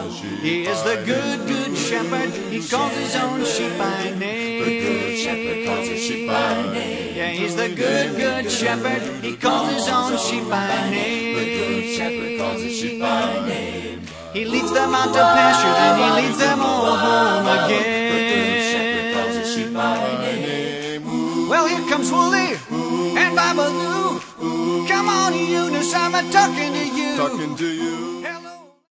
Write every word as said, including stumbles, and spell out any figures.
He is the good, good shepherd. He calls his own sheep by name. The good shepherd calls his sheep by name. Yeah, he's the good, good shepherd. He calls his own sheep by name. The good shepherd calls his sheep by name. He leads them out to pasture, then he leads them all home again. The good shepherd calls his sheep by name. Well, here comes Wooly and Babaloo. Come on, Eunice, I'm a talking to you. Talking to you.